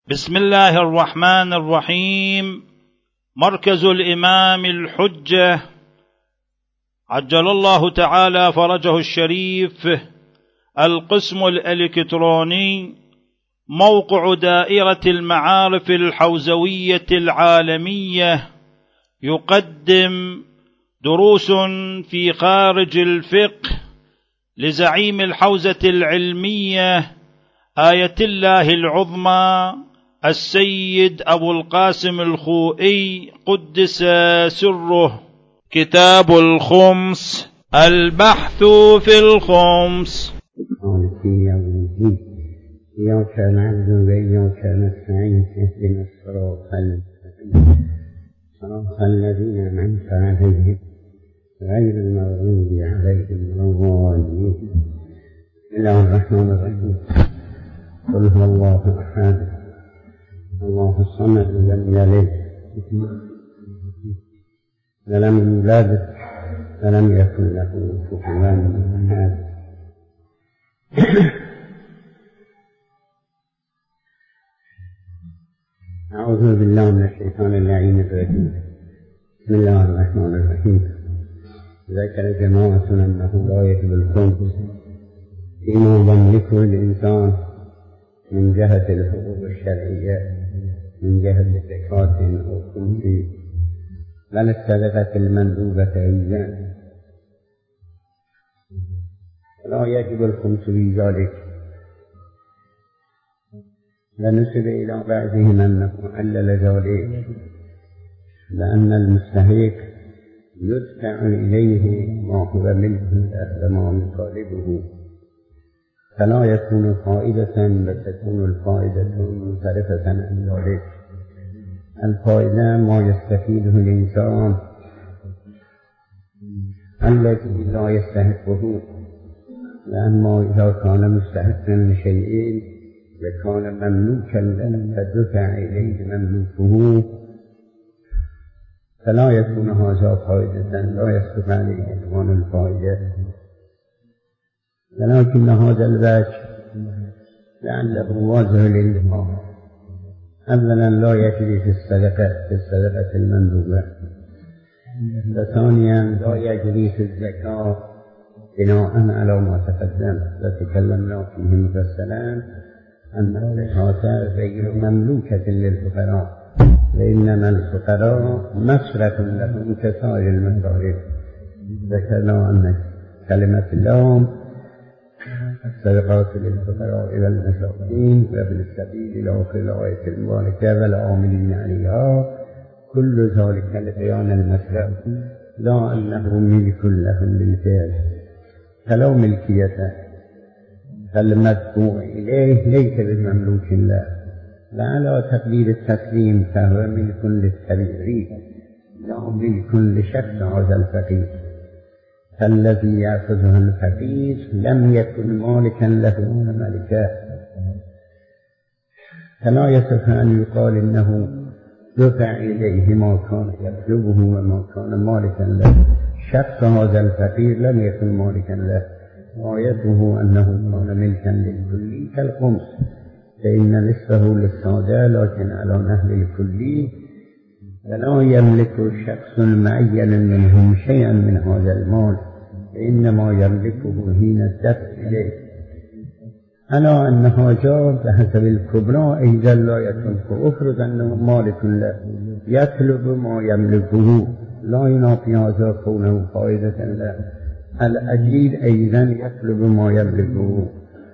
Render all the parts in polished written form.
بسم الله الرحمن الرحيم. مركز الإمام الحجة عجل الله تعالى فرجه الشريف، القسم الإلكتروني، موقع دائرة المعارف الحوزوية العالمية، يقدم دروس في خارج الفقه لزعيم الحوزة العلمية آية الله العظمى السيد أبو القاسم الخوئي قدس سره. كتاب الخمس، البحث في الخمس. إياك نعبد وإياك نستعين، اهدنا الصراط المستقيم صراط الذين أنعمت عليهم غير المغضوب عليهم ولا الضالين. بسم الله الرحمن الرحيم. قل هو الله أحد الله الصمد لم يلد ولم يولد ولم يكن له كفوا أحد. أعوذ بالله من الشيطان اللعين الرجيم. بسم الله الرحمن الرحيم. ذكر جماعة أنه لا يجب الخمس فيما يملكه الإنسان من جهة الحقوق الشرعية، من جهة الزكاة أو خمس، بل الصدقة المندوبة أيضا، لا يجب الخمس في ذلك. ونسب إلى بعضهم أنه علل ذلك لأن المستحق يدفع إليه ما هو منه وما يطالبه، فلا يكون فائدة وتكون الفائدة منصرفة عن ذلك. الفائدة ما يستفيده الإنسان الذي لا يستحقه، لأنه إذا كان مستحقا لشيء وكان مملوكا له فدفع إليه مملوكه فلا يكون هذا فائدة، لا يصدق عليه عنوان الفائدة. ولكن هذا الوجه لعله واضح للإنسان. أولا لا يجري في الصدقة المندوبة، وثانيا لا يجري في الزكاة بناء على ما تقدم وتكلمنا فيه مفصلا أن الزكاة غير مملوكة للفقراء، وإنما الفقراء مصرف لهم كسائر المصارف. ذكرنا أن كلمة اللام الصدقات للفقراء والمساكين وابن السبيل إلى آخر الآية المباركة والعاملين عليها، كل ذلك لبيان المصرف، لا أنه ملك لهم بالفعل. فلو ملكيته فالمدفوع إليه ليس بمملوك له، وعلى تقدير التسليم فهو ملك للتبعير لا ملك لشخص هذا الفقير، فالذي يأخذه الفقير لم يكن مالكا له ملكا، فلا يصح أن يقال إنه دفع إليه ما كان يطلبه وما كان مالكا له. شخص هذا الفقير لم يكن مالكا له، غايته أنه كان ملكا للكلي كالخمس، فإن نصفه للسادة لكن على نهل الكلي، فلا يملك شخص معين منهم شيئا من هذا المال، فإنما يملكه حين الدفع إليه. ألا أن هذا بحسب الكبرى أيضا لا يكون، فأفرض أنه مالك له يطلب ما يملكه، لا ينافي هذا كونه فائدة له. الأجير أيضا يطلب ما يملكه.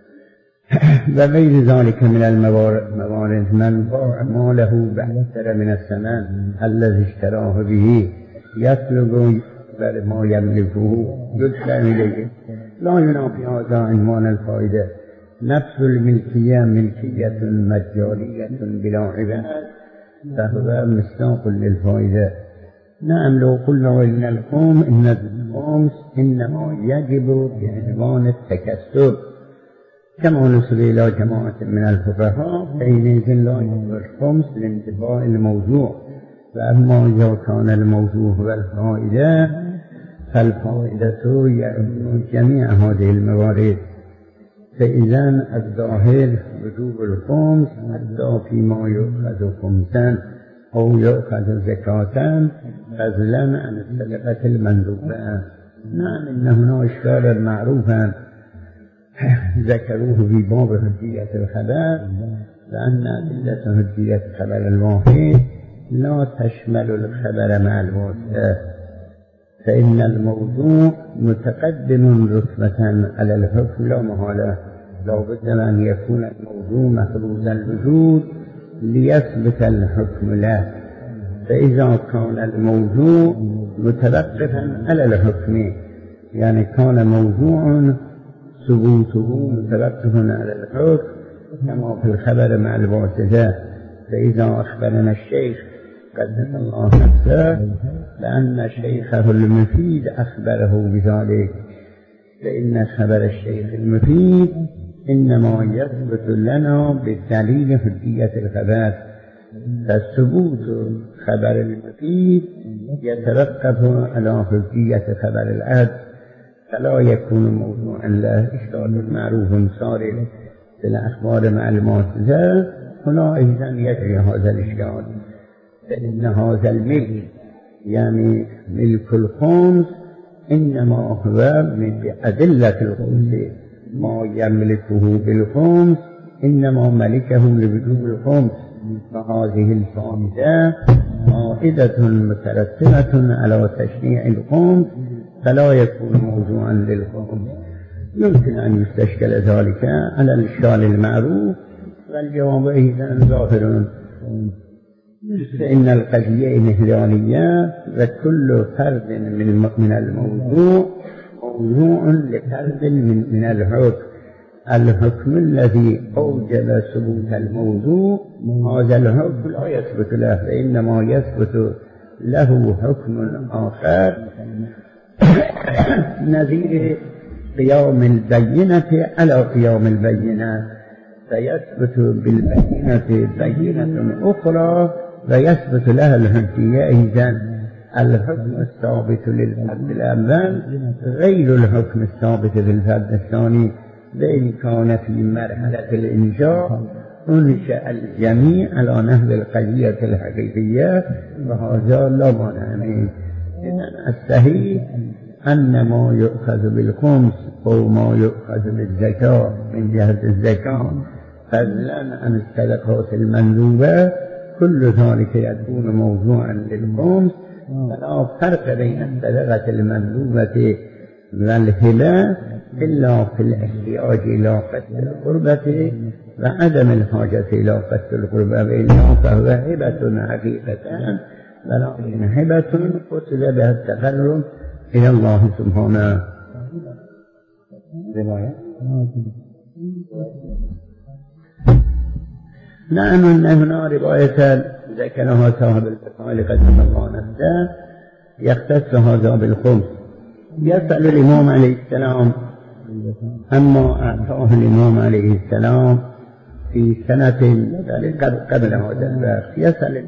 وغير ذلك من الموارد، من باع ماله بأكثر من الثمن الذي اشتراه به يطلب ما يملكه يدفع إليه، لا ينافي هذا عنوان الفائدة. نفس الملكية ملكية مجانية بلا عوض، فهو مصداق للفائدة. نعم، لو قلنا إن الخمس إنما يجب بعنوان التكسب، كما نسب إلى جماعة من الفقهاء حينئذ لا يجب الخمس لانتفاء الموضوع. فأما إذا كان الموضوع هو الفائدة فالفائدة يعني جميع هذه الموارد، فإذن الظاهر وجوب الخمس حتى فيما يؤخذ خمسا أو يؤخذ زكاة فضلا عن الصدقة المندوبة. نعم إن هنا إشكالا معروفا ذكروه في باب حجية الخبر، لأن أدلة حجية الخبر الواحد لا تشمل الخبر مع الواسطة، فإن الموضوع متقدم رتبة على الحكم لا محالة، لا بد أن يكون الموضوع مفروض الوجود ليثبت الحكم له. فإذا كان الموضوع متوقفا على الحكم، يعني كان موضوع ثبوته متوقفا على الحكم كما في الخبر مع الواسطة. فإذا أخبرنا الشيخ قدس الله نفسه لأن شيخه المفيد أخبره بذلك، فإن خبر الشيخ المفيد إنما يثبت لنا بالدليل حجية الخبر، فثبوت خبر المفيد يتوقف على حجية خبر العدل، فلا يكون موضوعا له إشكال معروف صارف في الأخبار مع المعتزلة. هنا أيضا يجري هذا الإشكال، فإن هذا الملك يعني ملك الخمس إنما هو من أدلة الخمس، ما يملكه بالخمس إنما ملكه لوجوب الخمس، فهذه الفائدة فائدة مترتبة على تشريع الخمس فلا يكون موضوعا للخمس. يمكن أن يستشكل ذلك على الإشكال المعروف، والجواب أيضا ظاهر، فإن القضية انهلالية وكل فرد من الموضوع موضوع لفرد من الحكم. الحكم الذي أوجب ثبوت الموضوع هذا الحكم لا يثبت له، فإنما يثبت له حكم آخر نظير قيام البينة على قيام البينة، فيثبت بالبينة بينة أخرى ويثبت لها الحجية. إذن الحكم الثابت للفرد الأول غير الحكم الثابت للفرد الثاني، وإن كان في مرحلة الإنشاء أنشأ الجميع على نحو القضية الحقيقية، وهذا لا مانع منه. إذن الصحيح أن ما يؤخذ بالخمس أو ما يؤخذ بالزكاة من جهة الزكاة فضلا عن الصدقات المندوبة كل ذلك يكون موضوعا للخمس، فلا فرق بين الصدقة المندوبة والهبة إلا في الاحتياج إلى قتل القربة وعدم الحاجة إلى قتل القربة، وإلا فهو هبة حقيقة، ولكن هبة قتل بها التقرب إلى الله سبحانه. نعم أن هنا رواية ذكرها صاحب الفصائل قدس الله نفسه يختص هذا بالخمس. يسأل الإمام عليه السلام أما أعطاه الإمام عليه السلام في سنة قبل هذا الوقت، يسأل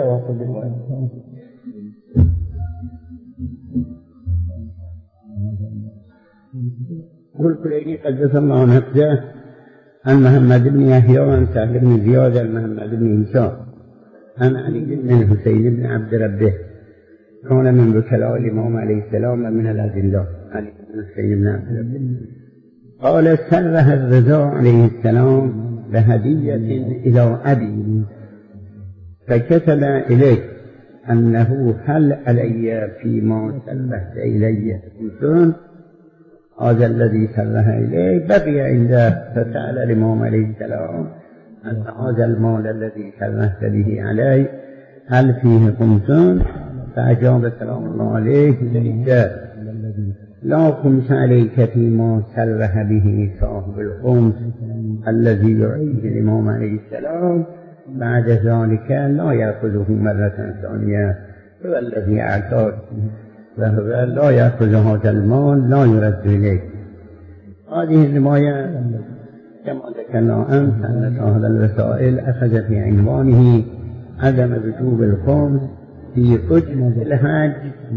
قل كليني قدس الله نفسه عن محمد بن يحيى وعن سهل بن زياد عن محمد بن عيسى عن علي بن الحسين بن عبد ربه كان من وكلاء الإمام عليه السلام من الأدلة علي بن الحسين بن عبد ربه قال سره الرضا عليه السلام بهدية إلى أبي فكتب إليه أنه هل علي فيما سرهت إلي إنسان، هذا الذي سره إليه بقي عنده، فسأل الإمام عليه السلام أن هذا المال الذي سرهت به علي هل فيه خمسان، فأجاب سلام الله عليه ليس لا خمس عليك فيما سره به صاحب الخمس الذي يعطيه الإمام عليه السلام، بعد ذلك لا يأخذه مرة ثانية، هو الذي أعطاه وهو لا يأخذ هذا المال لا يرد إليه. هذه الرواية كما ذكرنا أمس أن صاحب الرسائل أخذ في عنوانه عدم وجوب الخمس في حكم الحج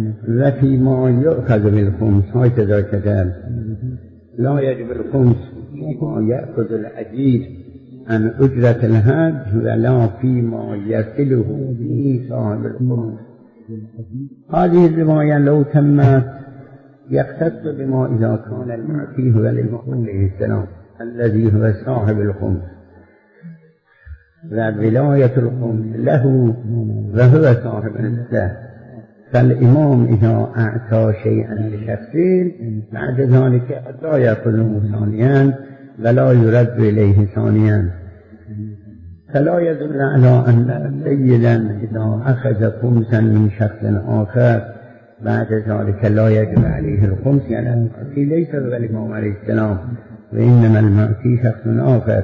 وفيما يؤخذ بالخمس، هكذا كتب لا يجب الخمس فيما يأخذ الأجير عن أجرة الحج ولا فيما يرسله به صاحب الخمس. هذه الرواية لو تمت يختص بما إذا كان المعطي هو الإمام عليه السلام الذي هو صاحب الخمس وولاية الخمس له وهو صاحب الإسلام. فالإمام إذا أعطى شيئا لشخص بعد ذلك لا يأخذه ثانيا ولا يرد إليه ثانيا، فلا يدل على أن سيدا إذا أخذ خمسا من شخص آخر بعد ذلك لا يجب عليه الخمس، يعني المعطي ليس هو الإمام عليه السلام وإنما المعطي شخص آخر.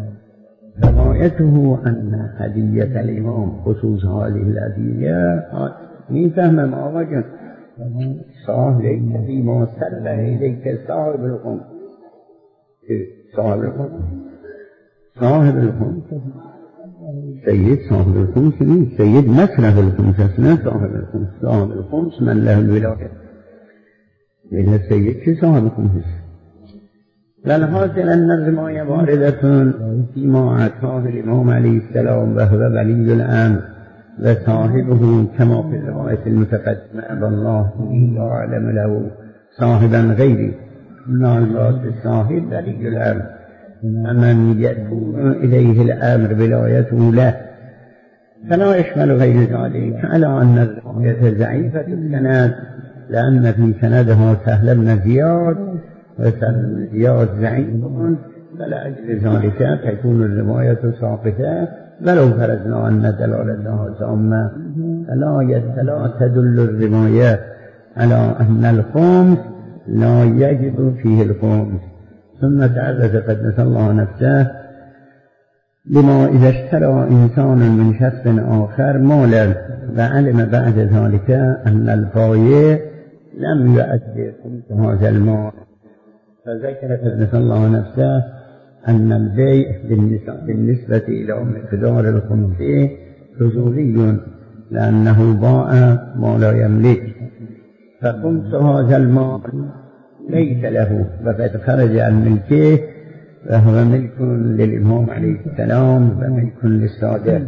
روايته أن هدية الإمام خصوص هذه الهدية نفهم ما وجد صاحب ليس فيما سل إليك صاحب الخمس. صاحب الخمس صاحب الخمس سيد صاحب الخمس سيد مصرف الخمس أثناء صاحب الخمس. صاحب الخمس من له الولاية إلا السيد في صاحب الخمس. للحاصل أن الرواية واردة فيما أعطاه الإمام عليه السلام وهو ولي الأمر وصاحبه كما في الرواية المتقدمة أبا الله لا أعلم له صاحبا غيري من المراد الصاحب ولي الأمر، فمن يكون إليه الأمر ولايته له. فلا يشمل غير ذلك على أن الرواية ضعيفة السند لأن في سندها سهل بن زياد وسهل بن زياد ضعيف، فلأجل ذلك تكون الرواية ساقطة ولو فرضنا أن دلالتها تامة. فلا تدل الرواية على أن الخمس لا يجب فيه الخمس. ثم تعرض قدس الله نفسه لما إذا اشترى إنسان من شخص آخر مالا وعلم بعد ذلك أن البائع لم يؤدي خمس هذا المال، فذكر قدس الله نفسه أن البيع بالنسبة إلى مقدار الخمس فضولي لأنه باع ما لا يملك، فخمس هذا المال ليس له وقد خرج عن ملكه وهو ملك للإمام عليه السلام وملك للصادق.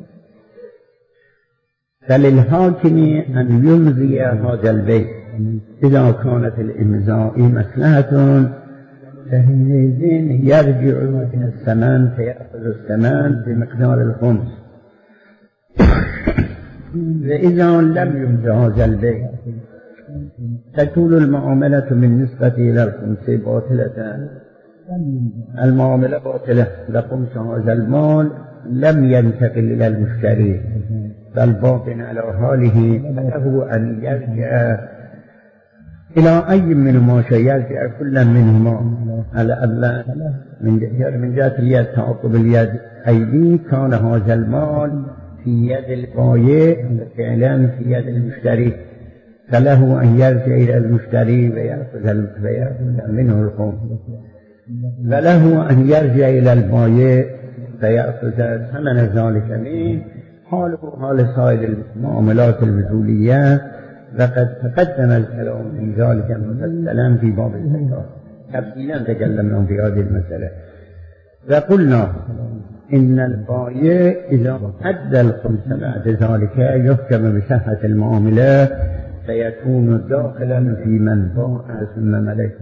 فللحاكم أن يمضي هذا البيع إذا كانت الإمضاء مصلحة، فحينئذ يرجع إلى الثمن فيأخذ الثمن بمقدار الخمس. وإذا لم يمضي هذا البيع تكون المعاملة بالنسبة إلى الخمس باطلة. المعاملة باطلة لخمس هذا المال لم ينتقل إلى المشتري بل باق على حاله، فله أن يرجع إلى أي منهما يرجع كل منهما على أن من جهة اليد تعقب اليد أيدي كان هذا المال في يد البائع فعلا في يد المشتري، فله أن يرجع إلى المشتري ويأخذ منه الخمس، وله أن يرجع إلى البائع فيأخذ ثمن ذلك منه. حاله حال سائر المعاملات البذولية، وقد تقدم الكلام في ذلك مفصلا في باب الزكاة، تفصيلا تكلمنا في هذه المسألة وقلنا إن البائع إذا أدى الخمس بعد ذلك يحكم بصحة المعاملات فيكون داخلا في من باع ثم ملك،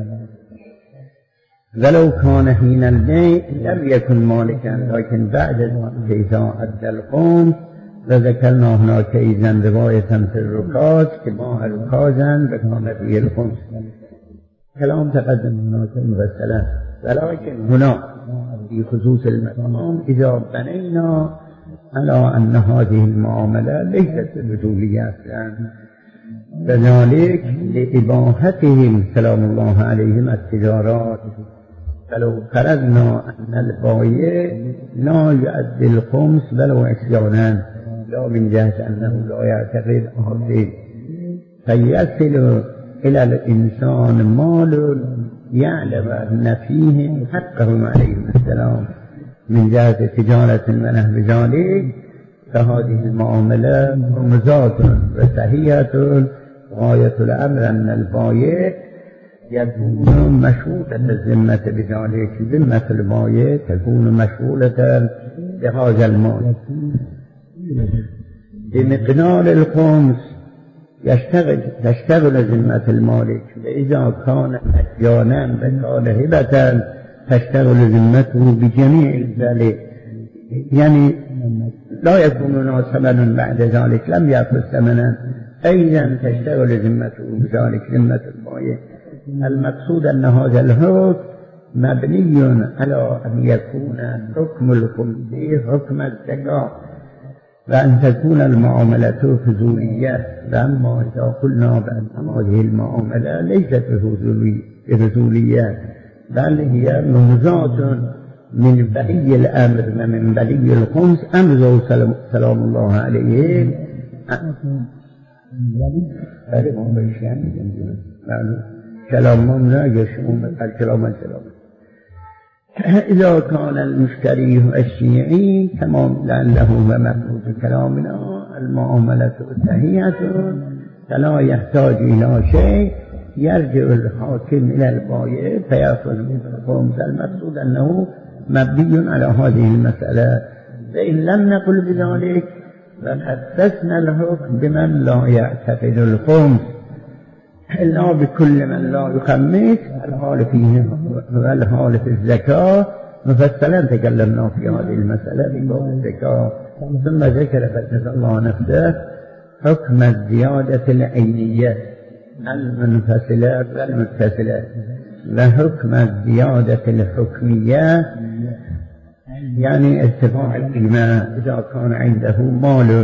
ولو كان حين البيع لم يكن مالكا لكن بعد ذلك إذا أدى الخمس. وذكرنا هناك إذن رواية في الركاز كما ركازا وكان فيه الخمس، كلام تقدم هناك مفصلا. ولكن هنا في خصوص المقام إذا بنينا على أن هذه المعاملة ليست بذولية أصلا، كذلك لإباحتهم سلام الله عليهم التجارات، فلو فرضنا أن البائع لا يؤدي الخمس ولو عصيانا لا من جهة أنه لا يعتقد أصيل، فيصل إلى الإنسان مال يعلم أن فيه حقهم عليهم السلام من جهة تجارة ونحو ذلك، فهذه المعاملة مرمزات وصحيحة. غاية الأمر أن البائع يكون مشغولة الذمة بذلك. ذمة الماية تكون مشغولة بهذا المال بمقدار الخمس. تشتغل ذمة المالك، فإذا كان مجانا وكان هبة تشتغل ذمته بجميع ذلك، يعني لا يكون له ثمن بعد ذلك، لم يأخذ ثمنا، أيضا تشتغل ذمته بذلك ذمة الماية. المقصود أن هذا الحكم مبني على أن يكون حكم الخمس حكم الزكاة، وأن تكون المعاملة فضولية. وأما إذا قلنا بأن هذه المعاملة ليست فضولية بل هي مهزاة من بلي الأمر ومن بلي الخمس أمره سلام الله عليه كلام لا يشمل الكلام. إذا كان المشتري الشيعي كما لعله هو مفروض كلامنا المعاملة صحيحة فلا يحتاج إلى شيء، يرجع الحاكم إلى البائع فيأخذ من الخمس. المقصود أنه مبني على هذه المسألة. فإن لم نقل بذلك فحسسنا الحكم بمن لا يعتقد الخمس إلا بكل من لا يخمس. الحال فيه والحال في الزكاة مفصلا تكلمنا في هذه المسألة بباب الزكاة. ثم ذكر قدس الله نفسه حكم الزيادة العينية المنفصلة والمتصلة، وحكم الزيادة الحكمية يعني ارتفاع القيمة. إذا كان عنده مال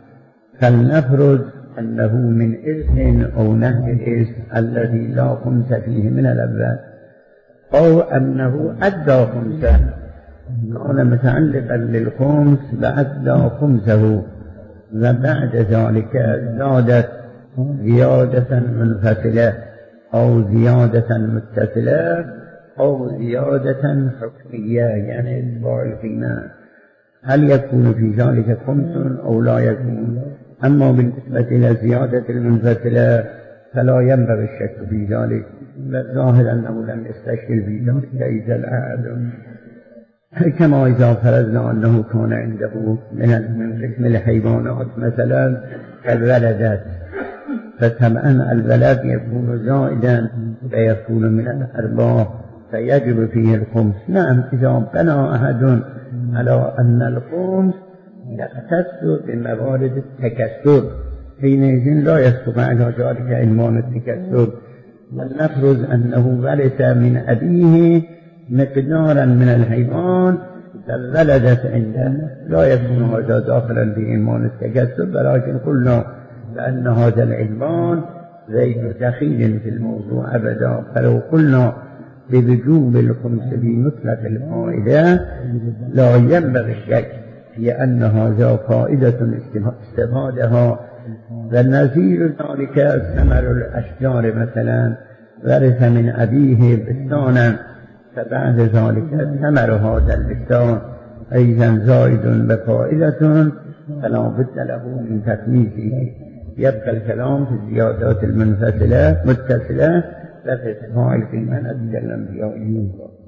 فلنفرض أنه من إرث أو نهي الإرث الذي لا خمس فيه من الأول، أو أنه أدى خمسه كان متعلقا للخمس وأدى خمسه، وبعد ذلك زادت زيادة منفصلة أو زيادة متصلة أو زيادة حكمية يعني اتباع القيمة، هل يكون في ذلك خمس أو لا يكون؟ أما بالنسبة إلى زيادة المنفصلة فلا ينبغي الشك في ذلك، ظاهر أنه لم يستشكل في ذلك إذا العهد، كما إذا فرضنا أنه كان عنده من قسم الحيوانات مثلا كالولدات، فطبعا الولد يكون زائدا ويكون من الأرباح فيجب فيه الخمس. نعم إذا بنى أحد على أن الخمس يختص بموارد التكسب حينئذ لا يسقط على ذلك عنوان التكسب. ولنفرض أنه ورث من أبيه مقدارا من الحيوان فولدت عنده، لا يكون هذا داخلا في عنوان التكسب، ولكن قلنا لأن هذا العنوان غير دخيل في الموضوع أبدا. فلو قلنا بوجوب الخمس بمطلق الفائدة لا ينبغي الشك في أن هذا فائدة استفادها، والنظير ذلك ثمر الأشجار مثلا ورث من أبيه بستانا فبعد ذلك ثمر هذا البستان أيضا زائد بفائدة فلا بد له من تخميسه. يبقى الكلام في الزيادات المنفصلة متصلة وفي ارتفاع القيمة نتكلم فيها.